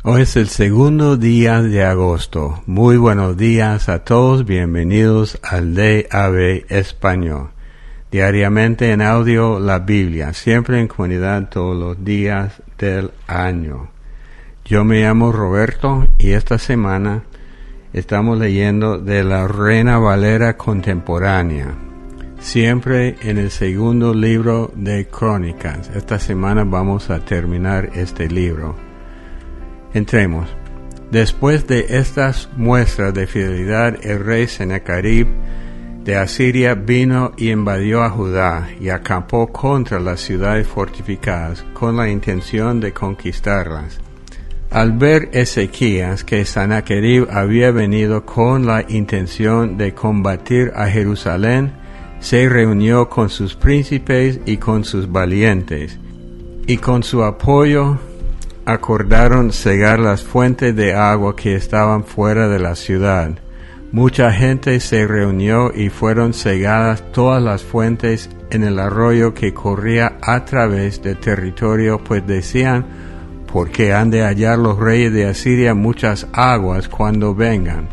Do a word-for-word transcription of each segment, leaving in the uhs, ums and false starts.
Hoy es el segundo día de agosto. Muy buenos días a todos. Bienvenidos al D A B Español. Diariamente en audio la Biblia, siempre en comunidad todos los días del año. Yo me llamo Roberto y esta semana estamos leyendo de la Reina Valera contemporánea. Siempre en el segundo libro de Crónicas. Esta semana vamos a terminar este libro. Entremos. Después de estas muestras de fidelidad, el rey Sennacherib de Asiria vino y invadió a Judá y acampó contra las ciudades fortificadas con la intención de conquistarlas. Al ver Ezequías que Sennacherib había venido con la intención de combatir a Jerusalén, se reunió con sus príncipes y con sus valientes, y con su apoyo acordaron cegar las fuentes de agua que estaban fuera de la ciudad. Mucha gente se reunió y fueron cegadas todas las fuentes en el arroyo que corría a través del territorio, pues decían, ¿por qué han de hallar los reyes de Asiria muchas aguas cuando vengan?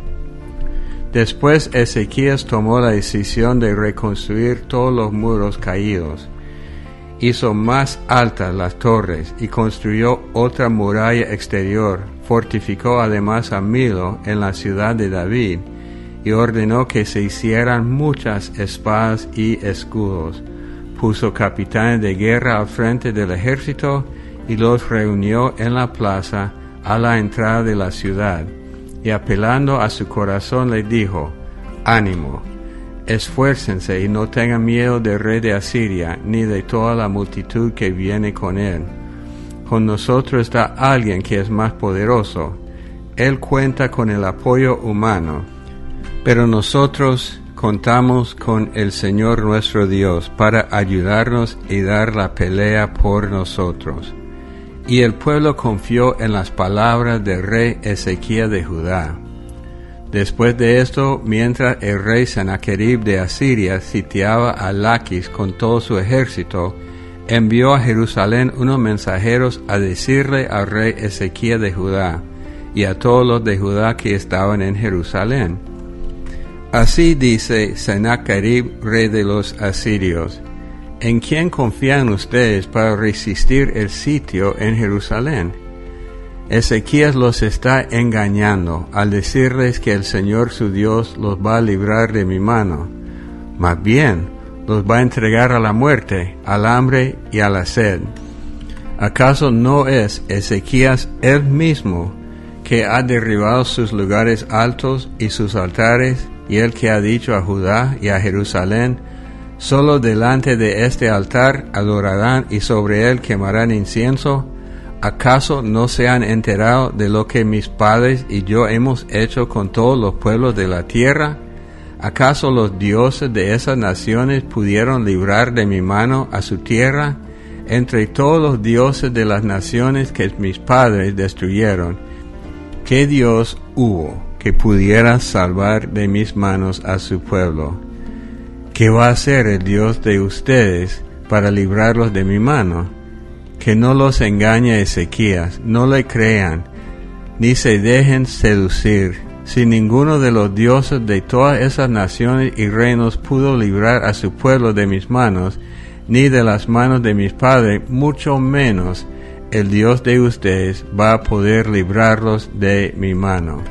Después Ezequías tomó la decisión de reconstruir todos los muros caídos. Hizo más altas las torres y construyó otra muralla exterior. Fortificó además a Milo en la ciudad de David y ordenó que se hicieran muchas espadas y escudos. Puso capitanes de guerra al frente del ejército y los reunió en la plaza a la entrada de la ciudad. Y apelando a su corazón les dijo, «Ánimo, esfuércense y no tengan miedo del rey de Asiria, ni de toda la multitud que viene con él. Con nosotros está alguien que es más poderoso. Él cuenta con el apoyo humano, pero nosotros contamos con el Señor nuestro Dios para ayudarnos y dar la pelea por nosotros». Y el pueblo confió en las palabras del rey Ezequías de Judá. Después de esto, mientras el rey Sennacherib de Asiria sitiaba a Laquis con todo su ejército, envió a Jerusalén unos mensajeros a decirle al rey Ezequías de Judá y a todos los de Judá que estaban en Jerusalén: Así dice Sennacherib, rey de los asirios, ¿en quién confían ustedes para resistir el sitio en Jerusalén? Ezequías los está engañando al decirles que el Señor su Dios los va a librar de mi mano. Más bien, los va a entregar a la muerte, al hambre y a la sed. ¿Acaso no es Ezequías él mismo que ha derribado sus lugares altos y sus altares, y el que ha dicho a Judá y a Jerusalén, solo delante de este altar adorarán y sobre él quemarán incienso? ¿Acaso no se han enterado de lo que mis padres y yo hemos hecho con todos los pueblos de la tierra? ¿Acaso los dioses de esas naciones pudieron librar de mi mano a su tierra? Entre todos los dioses de las naciones que mis padres destruyeron, ¿qué Dios hubo que pudiera salvar de mis manos a su pueblo? ¿Qué va a hacer el Dios de ustedes para librarlos de mi mano? Que no los engañe Ezequías, no le crean, ni se dejen seducir. Si ninguno de los dioses de todas esas naciones y reinos pudo librar a su pueblo de mis manos, ni de las manos de mis padres, mucho menos el Dios de ustedes va a poder librarlos de mi mano.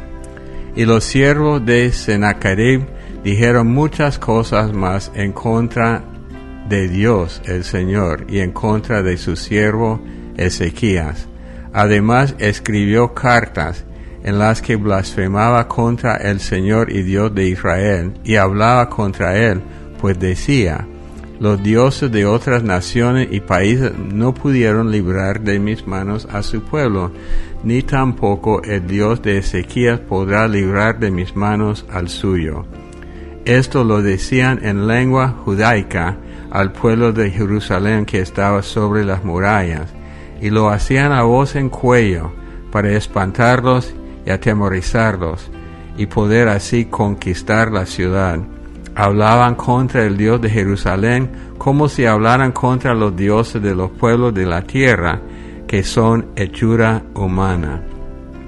Y los siervos de Sennacherib dijeron muchas cosas más en contra de Dios el Señor y en contra de su siervo Ezequías. Además escribió cartas en las que blasfemaba contra el Señor y Dios de Israel y hablaba contra él, pues decía: los dioses de otras naciones y países no pudieron librar de mis manos a su pueblo, ni tampoco el Dios de Ezequías podrá librar de mis manos al suyo. Esto lo decían en lengua judaica al pueblo de Jerusalén que estaba sobre las murallas, y lo hacían a voz en cuello para espantarlos y atemorizarlos, y poder así conquistar la ciudad. Hablaban contra el Dios de Jerusalén como si hablaran contra los dioses de los pueblos de la tierra, que son hechura humana.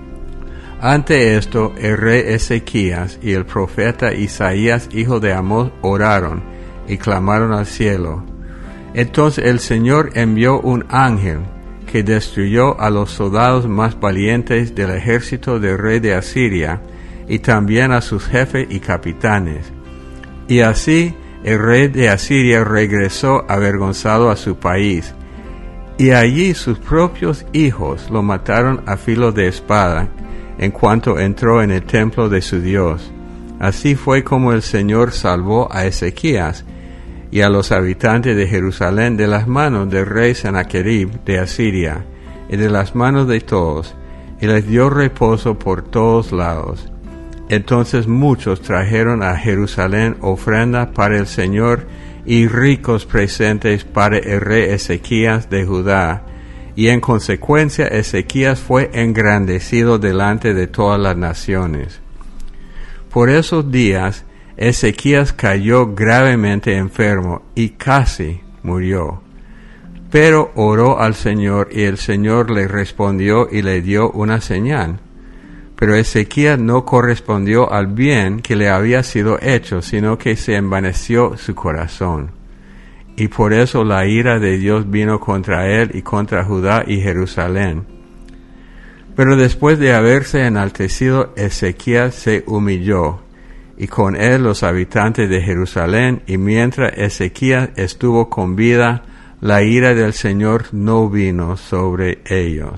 Ante esto, el rey Ezequías y el profeta Isaías, hijo de Amós, oraron y clamaron al cielo. Entonces el Señor envió un ángel que destruyó a los soldados más valientes del ejército del rey de Asiria y también a sus jefes y capitanes. Y así el rey de Asiria regresó avergonzado a su país, y allí sus propios hijos lo mataron a filo de espada en cuanto entró en el templo de su Dios. Así fue como el Señor salvó a Ezequías y a los habitantes de Jerusalén de las manos del rey Sennacherib de Asiria y de las manos de todos, y les dio reposo por todos lados. Entonces muchos trajeron a Jerusalén ofrendas para el Señor y ricos presentes para el rey Ezequías de Judá, y en consecuencia Ezequías fue engrandecido delante de todas las naciones. Por esos días Ezequías cayó gravemente enfermo y casi murió. Pero oró al Señor y el Señor le respondió y le dio una señal. Pero Ezequías no correspondió al bien que le había sido hecho, sino que se envaneció su corazón. Y por eso la ira de Dios vino contra él y contra Judá y Jerusalén. Pero después de haberse enaltecido, Ezequías se humilló, y con él los habitantes de Jerusalén, y mientras Ezequías estuvo con vida, la ira del Señor no vino sobre ellos.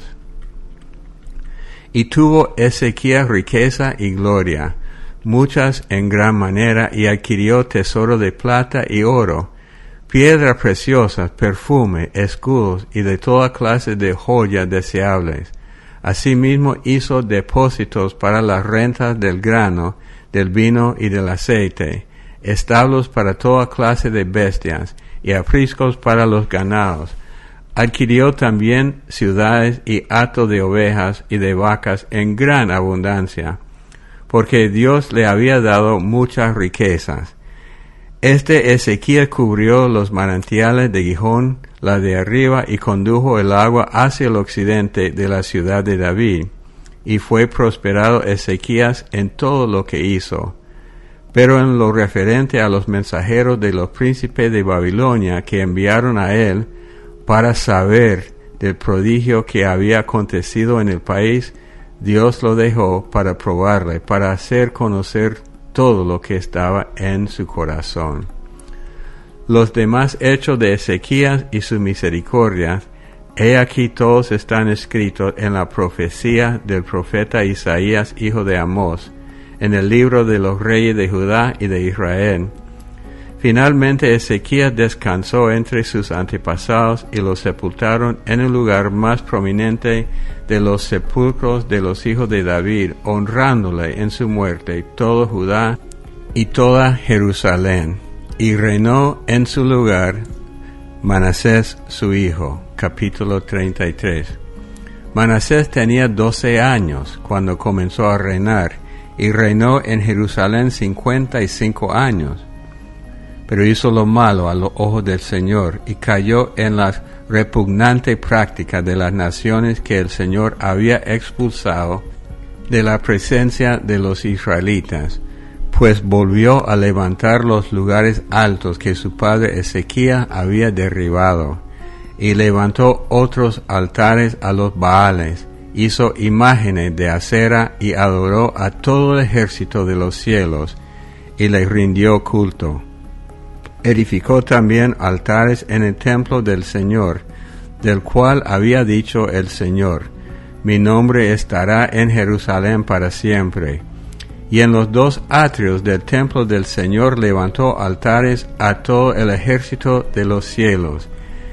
Y tuvo Ezequías riqueza y gloria, muchas en gran manera, y adquirió tesoro de plata y oro, piedras preciosas, perfume, escudos, y de toda clase de joyas deseables. Asimismo hizo depósitos para las rentas del grano, del vino y del aceite, establos para toda clase de bestias, y apriscos para los ganados. Adquirió también ciudades y hato de ovejas y de vacas en gran abundancia, porque Dios le había dado muchas riquezas. Este Ezequías cubrió los manantiales de Gihón, la de arriba, y condujo el agua hacia el occidente de la ciudad de David, y fue prosperado Ezequías en todo lo que hizo. Pero en lo referente a los mensajeros de los príncipes de Babilonia que enviaron a él para saber del prodigio que había acontecido en el país, Dios lo dejó para probarle, para hacer conocer todo lo que estaba en su corazón. Los demás hechos de Ezequías y su misericordia, he aquí todos están escritos en la profecía del profeta Isaías, hijo de Amós, en el libro de los reyes de Judá y de Israel. Finalmente Ezequías descansó entre sus antepasados y lo sepultaron en el lugar más prominente de los sepulcros de los hijos de David, honrándole en su muerte todo Judá y toda Jerusalén. Y reinó en su lugar Manasés su hijo. Capítulo treinta y tres. Manasés tenía doce años cuando comenzó a reinar, y reinó en Jerusalén cincuenta y cinco años. Pero hizo lo malo a los ojos del Señor, y cayó en la repugnante práctica de las naciones que el Señor había expulsado de la presencia de los israelitas, pues volvió a levantar los lugares altos que su padre Ezequías había derribado, y levantó otros altares a los Baales, hizo imágenes de acera y adoró a todo el ejército de los cielos, y le rindió culto. Edificó también altares en el templo del Señor, del cual había dicho el Señor: mi nombre estará en Jerusalén para siempre. Y en los dos atrios del templo del Señor levantó altares a todo el ejército de los cielos.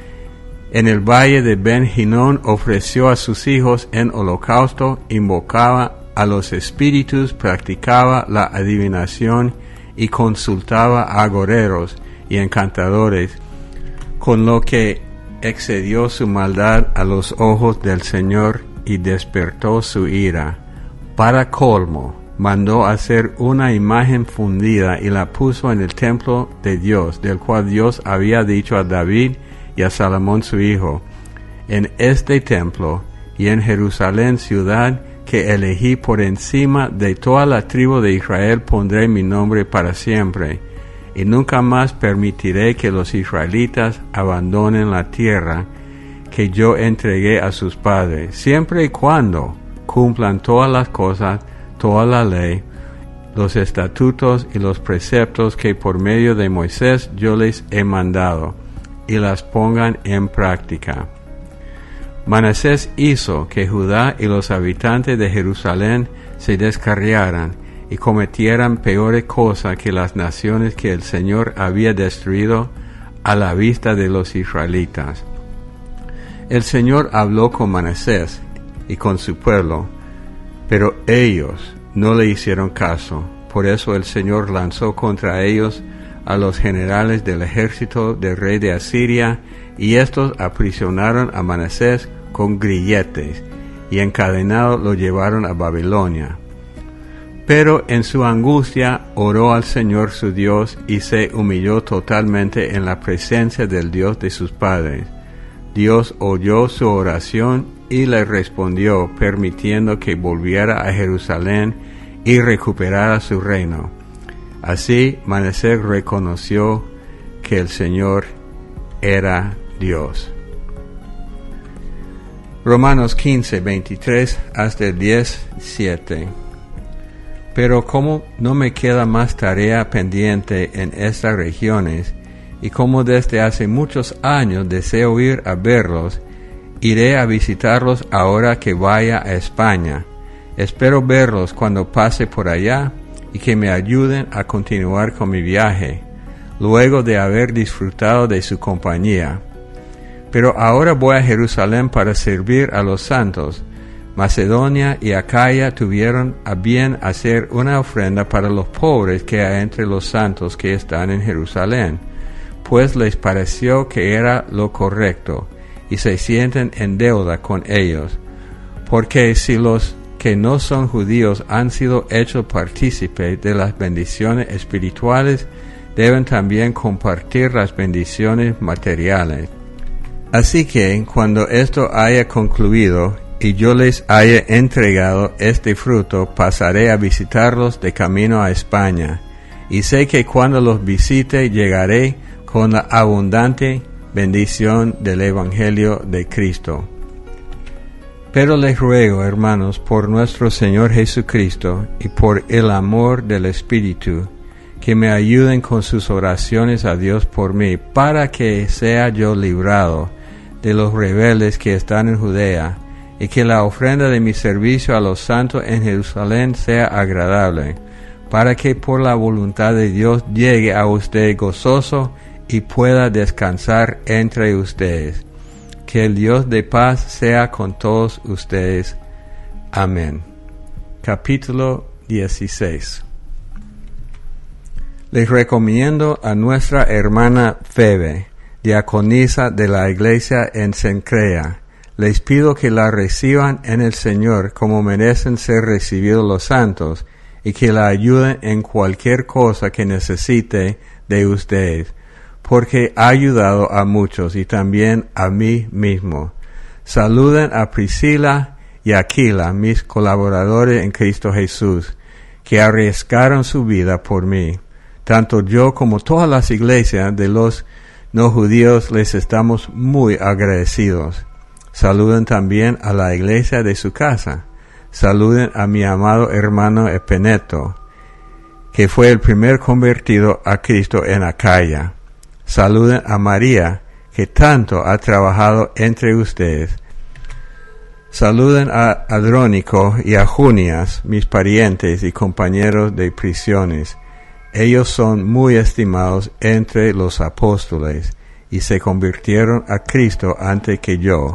En el valle de Ben Hinón ofreció a sus hijos en holocausto, invocaba a los espíritus, practicaba la adivinación y consultaba a agoreros y encantadores, con lo que excedió su maldad a los ojos del Señor y despertó su ira. Para colmo, mandó hacer una imagen fundida y la puso en el templo de Dios, del cual Dios había dicho a David y a Salomón su hijo: en este templo y en Jerusalén ciudad que elegí por encima de toda la tribu de Israel pondré mi nombre para siempre, y nunca más permitiré que los israelitas abandonen la tierra que yo entregué a sus padres, siempre y cuando cumplan todas las cosas, toda la ley, los estatutos y los preceptos que por medio de Moisés yo les he mandado, y las pongan en práctica. Manasés hizo que Judá y los habitantes de Jerusalén se descarriaran y cometieran peores cosas que las naciones que el Señor había destruido a la vista de los israelitas. El Señor habló con Manasés y con su pueblo, pero ellos no le hicieron caso. Por eso el Señor lanzó contra ellos a los generales del ejército del rey de Asiria, y estos aprisionaron a Manasés con grilletes, y encadenado lo llevaron a Babilonia. Pero en su angustia oró al Señor su Dios, y se humilló totalmente en la presencia del Dios de sus padres. Dios oyó su oración y le respondió, permitiendo que volviera a Jerusalén y recuperara su reino. Así Manasés reconoció que el Señor era Dios. Romanos quince, veintitrés hasta el diez, siete. Pero como no me queda más tarea pendiente en estas regiones, y como desde hace muchos años deseo ir a verlos, iré a visitarlos ahora que vaya a España. Espero verlos cuando pase por allá y que me ayuden a continuar con mi viaje, luego de haber disfrutado de su compañía. Pero ahora voy a Jerusalén para servir a los santos. Macedonia y Acaya tuvieron a bien hacer una ofrenda para los pobres que hay entre los santos que están en Jerusalén, pues les pareció que era lo correcto, y se sienten en deuda con ellos, porque si los que no son judíos han sido hechos partícipes de las bendiciones espirituales, deben también compartir las bendiciones materiales. Así que, cuando esto haya concluido, y yo les haya entregado este fruto, pasaré a visitarlos de camino a España, y sé que cuando los visite llegaré con la abundante bendición del Evangelio de Cristo. Pero les ruego, hermanos, por nuestro Señor Jesucristo y por el amor del Espíritu, que me ayuden con sus oraciones a Dios por mí, para que sea yo librado de los rebeldes que están en Judea, y que la ofrenda de mi servicio a los santos en Jerusalén sea agradable, para que por la voluntad de Dios llegue a usted gozoso y pueda descansar entre ustedes. Que el Dios de paz sea con todos ustedes. Amén. Capítulo dieciséis. Les recomiendo a nuestra hermana Febe, diaconisa de la iglesia en Cencrea. Les pido que la reciban en el Señor como merecen ser recibidos los santos, y que la ayuden en cualquier cosa que necesite de ustedes, porque ha ayudado a muchos y también a mí mismo. Saluden a Priscila y Aquila, mis colaboradores en Cristo Jesús, que arriesgaron su vida por mí. Tanto yo como todas las iglesias de los no judíos les estamos muy agradecidos. Saluden también a la iglesia de su casa. Saluden a mi amado hermano Epeneto, que fue el primer convertido a Cristo en Acaya. Saluden a María, que tanto ha trabajado entre ustedes. Saluden a Adrónico y a Junias, mis parientes y compañeros de prisiones. Ellos son muy estimados entre los apóstoles y se convirtieron a Cristo antes que yo.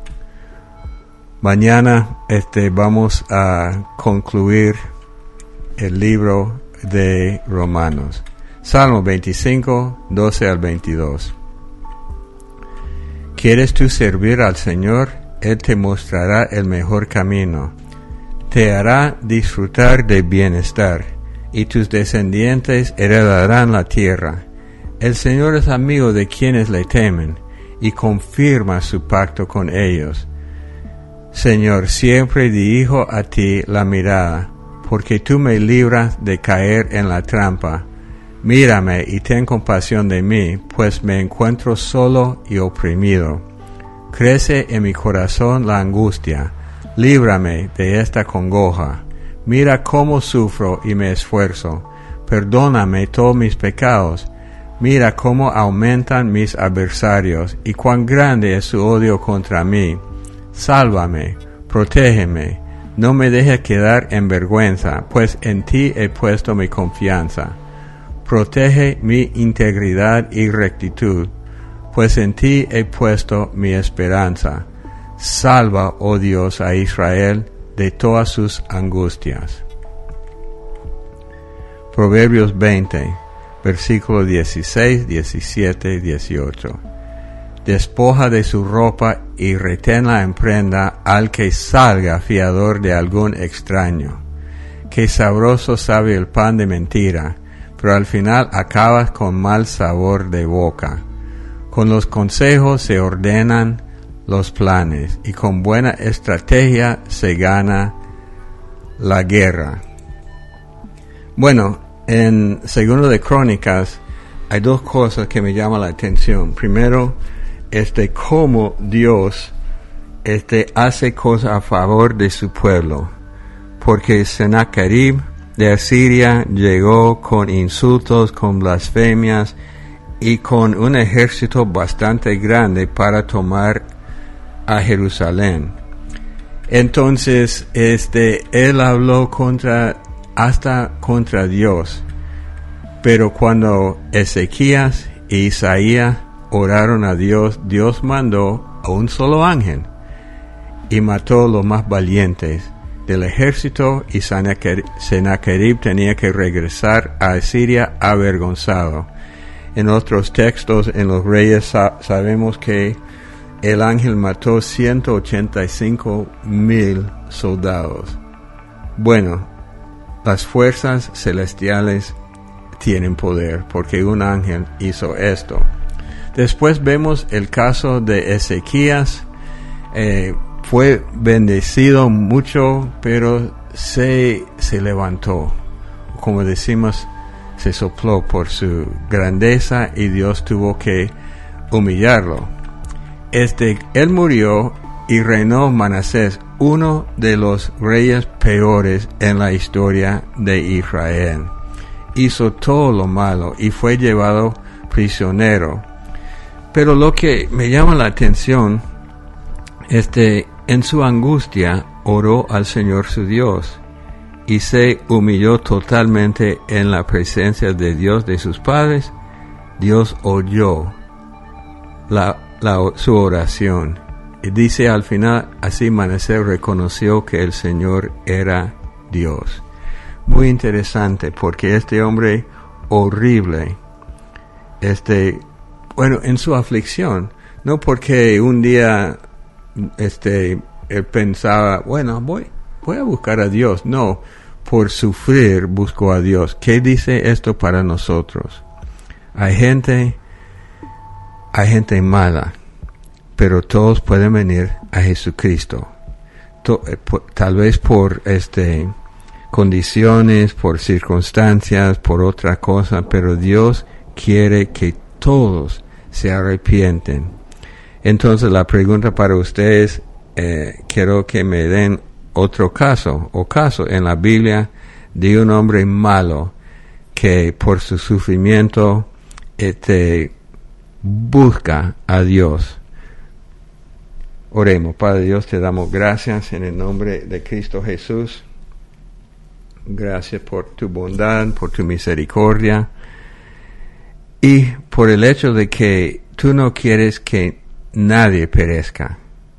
Mañana este, vamos a concluir el libro de Romanos. Salmo veinticinco, doce al veintidós. ¿Quieres tú servir al Señor? Él te mostrará el mejor camino. Te hará disfrutar de bienestar, y tus descendientes heredarán la tierra. El Señor es amigo de quienes le temen, y confirma su pacto con ellos. Señor, siempre dirijo a ti la mirada, porque tú me libras de caer en la trampa. Mírame y ten compasión de mí, pues me encuentro solo y oprimido. Crece en mi corazón la angustia, líbrame de esta congoja. Mira cómo sufro y me esfuerzo. Perdóname todos mis pecados. Mira cómo aumentan mis adversarios y cuán grande es su odio contra mí. Sálvame, protégeme, no me dejes quedar en vergüenza, pues en ti he puesto mi confianza. Protege mi integridad y rectitud, pues en ti he puesto mi esperanza. Salva, oh Dios, a Israel de todas sus angustias. Proverbios veinte, versículos dieciséis, diecisiete y dieciocho. Despoja de su ropa y reténla en prenda al que salga fiador de algún extraño. Qué sabroso sabe el pan de mentira, pero al final acabas con mal sabor de boca. Con los consejos se ordenan los planes, y con buena estrategia se gana la guerra. Bueno, en Segundo de Crónicas hay dos cosas que me llaman la atención. Primero, este cómo Dios este hace cosas a favor de su pueblo, porque Sennacherib de Asiria llegó con insultos, con blasfemias y con un ejército bastante grande para tomar a Jerusalén. Entonces, este, él habló contra, hasta contra Dios. Pero cuando Ezequías e Isaías oraron a Dios, Dios mandó a un solo ángel y mató a los más valientes del ejército, y Sennacherib tenía que regresar a Asiria avergonzado. En otros textos, en los Reyes, sa- sabemos que el ángel mató ciento ochenta y cinco mil soldados. Bueno, las fuerzas celestiales tienen poder porque un ángel hizo esto. Después vemos el caso de Ezequías. Eh, fue bendecido mucho, pero se, se levantó. Como decimos, se sopló por su grandeza y Dios tuvo que humillarlo. Este, él murió y reinó Manasés, uno de los reyes peores en la historia de Israel. Hizo todo lo malo y fue llevado prisionero. Pero lo que me llama la atención, este, en su angustia oró al Señor su Dios y se humilló totalmente en la presencia de Dios de sus padres. Dios oyó la La, su oración, y dice al final, así Manasés reconoció que el Señor era Dios. Muy interesante, porque este hombre horrible, este, bueno, en su aflicción, no porque un día, este, él pensaba, bueno, voy, voy a buscar a Dios, no, por sufrir buscó a Dios. ¿Qué dice esto para nosotros? Hay gente Hay gente mala, pero todos pueden venir a Jesucristo. To, eh, por, tal vez por este condiciones, por circunstancias, por otra cosa, pero Dios quiere que todos se arrepienten. Entonces la pregunta para ustedes, eh, quiero que me den otro caso, o caso en la Biblia de un hombre malo que por su sufrimiento este busca a Dios. Oremos. Padre Dios, te damos gracias en el nombre de Cristo Jesús. Gracias por tu bondad, por tu misericordia y por el hecho de que tú no quieres que nadie perezca,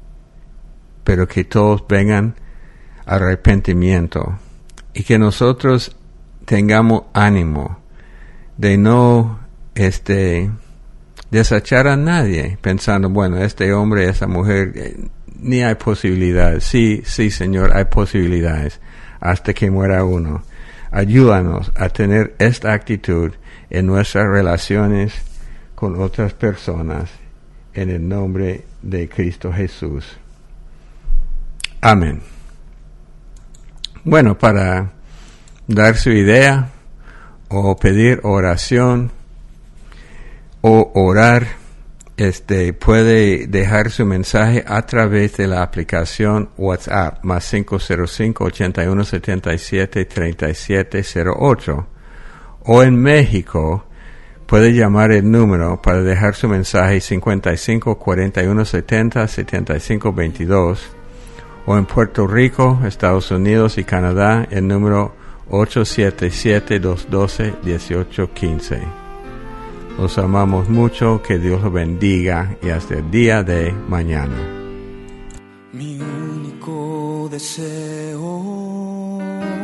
pero que todos vengan al arrepentimiento, y que nosotros tengamos ánimo de no este desechar a nadie pensando, bueno, este hombre, esa mujer, eh, ni hay posibilidades. Sí, sí, Señor, hay posibilidades hasta que muera uno. Ayúdanos a tener esta actitud en nuestras relaciones con otras personas, en el nombre de Cristo Jesús. Amén. Bueno, para dar su idea o pedir oración o orar, este puede dejar su mensaje a través de la aplicación WhatsApp más cinco cero cinco, ocho uno siete siete, tres siete cero ocho, o en México puede llamar el número para dejar su mensaje cincuenta y cinco, cuarenta y uno setenta, setenta y cinco veintidós, o en Puerto Rico, Estados Unidos y Canadá el número ocho siete siete, dos uno dos, uno ocho uno cinco. Los amamos mucho, que Dios los bendiga y hasta el día de mañana. Mi único deseo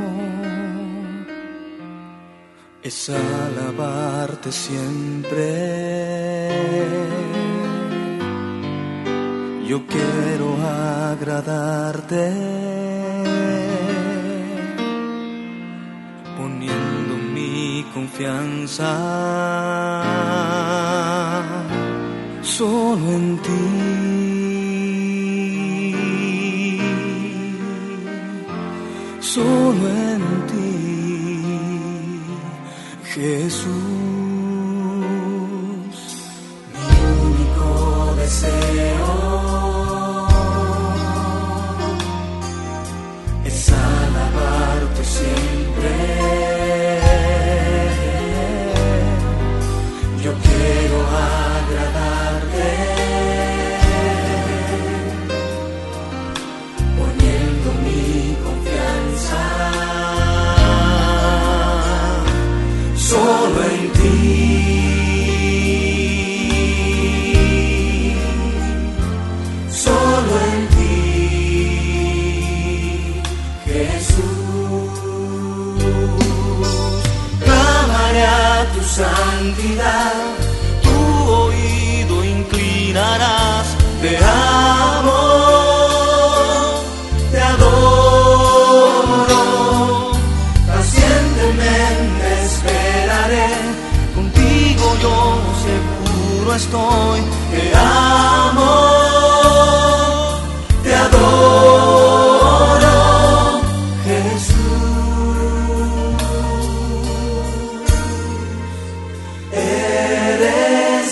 es alabarte siempre. Yo quiero agradarte, poniendo mi confianza solo en ti, solo en ti, Jesús. Mi único deseo es alabarte siempre. Yo quiero agradarte, poniendo mi confianza solo en ti, solo en ti, Jesús. Clamaré a tu santidad, tu oído inclinarás. Te amo, te adoro, pacientemente esperaré. Contigo yo seguro estoy. Te amo, te adoro, Jesús. Eres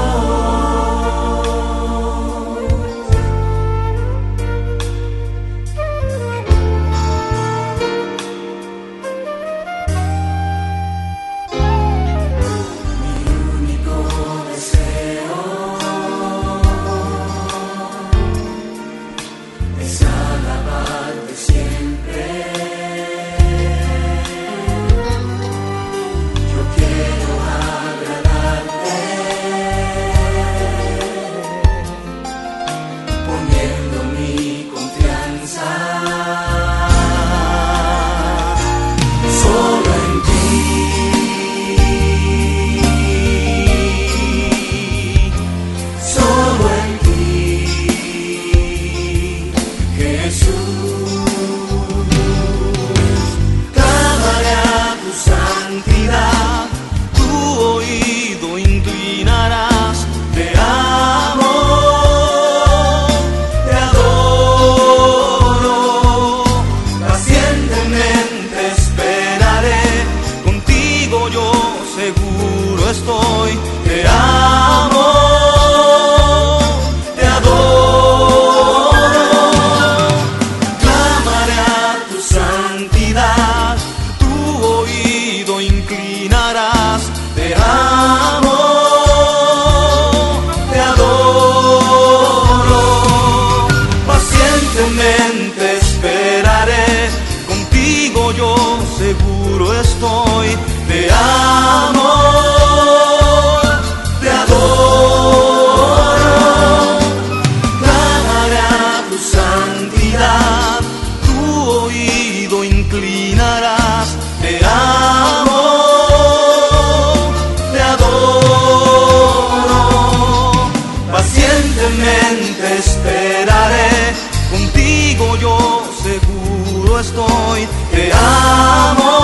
pacientemente esperaré, contigo yo seguro estoy, te amo.